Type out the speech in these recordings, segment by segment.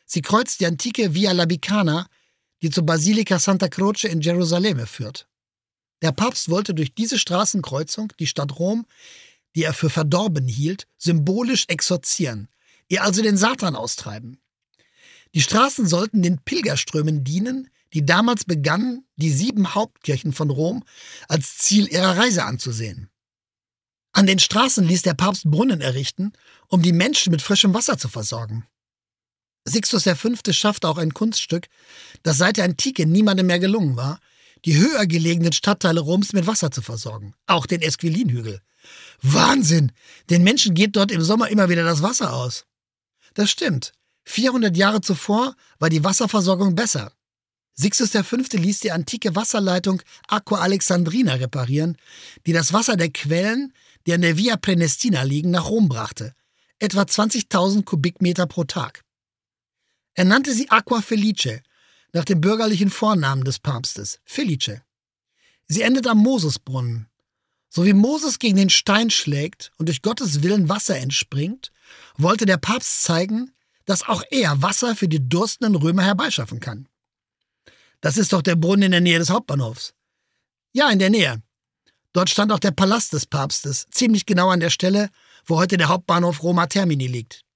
Sie kreuzt die antike Via Labicana, die zur Basilika Santa Croce in Jerusalem führt. Der Papst wollte durch diese Straßenkreuzung die Stadt Rom, die er für verdorben hielt, symbolisch exorzieren, ihr also den Satan austreiben. Die Straßen sollten den Pilgerströmen dienen, die damals begannen, die 7 Hauptkirchen von Rom als Ziel ihrer Reise anzusehen. An den Straßen ließ der Papst Brunnen errichten, um die Menschen mit frischem Wasser zu versorgen. Sixtus V. schaffte auch ein Kunststück, das seit der Antike niemandem mehr gelungen war, die höher gelegenen Stadtteile Roms mit Wasser zu versorgen, auch den Esquilinhügel. Wahnsinn! Den Menschen geht dort im Sommer immer wieder das Wasser aus. Das stimmt. 400 Jahre zuvor war die Wasserversorgung besser. Sixtus V. ließ die antike Wasserleitung Aqua Alexandrina reparieren, die das Wasser der Quellen, die an der Via Prenestina liegen, nach Rom brachte. Etwa 20.000 Kubikmeter pro Tag. Er nannte sie Aqua Felice, nach dem bürgerlichen Vornamen des Papstes, Felice. Sie endet am Mosesbrunnen. So wie Moses gegen den Stein schlägt und durch Gottes Willen Wasser entspringt, wollte der Papst zeigen, dass auch er Wasser für die durstenden Römer herbeischaffen kann. Das ist doch der Brunnen in der Nähe des Hauptbahnhofs. Ja, in der Nähe. Dort stand auch der Palast des Papstes, ziemlich genau an der Stelle, wo heute der Hauptbahnhof Roma Termini liegt.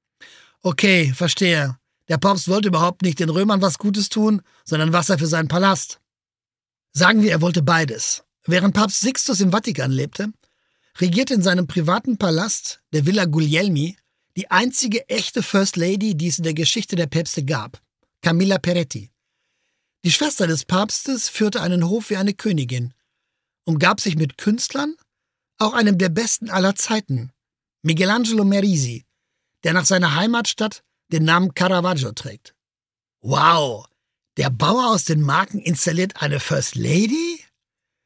Okay, verstehe. Der Papst wollte überhaupt nicht den Römern was Gutes tun, sondern Wasser für seinen Palast. Sagen wir, er wollte beides. Während Papst Sixtus im Vatikan lebte, regierte in seinem privaten Palast, der Villa Guglielmi, die einzige echte First Lady, die es in der Geschichte der Päpste gab, Camilla Peretti. Die Schwester des Papstes führte einen Hof wie eine Königin, umgab sich mit Künstlern, auch einem der besten aller Zeiten, Michelangelo Merisi, der nach seiner Heimatstadt den Namen Caravaggio trägt. Wow, der Bauer aus den Marken installiert eine First Lady?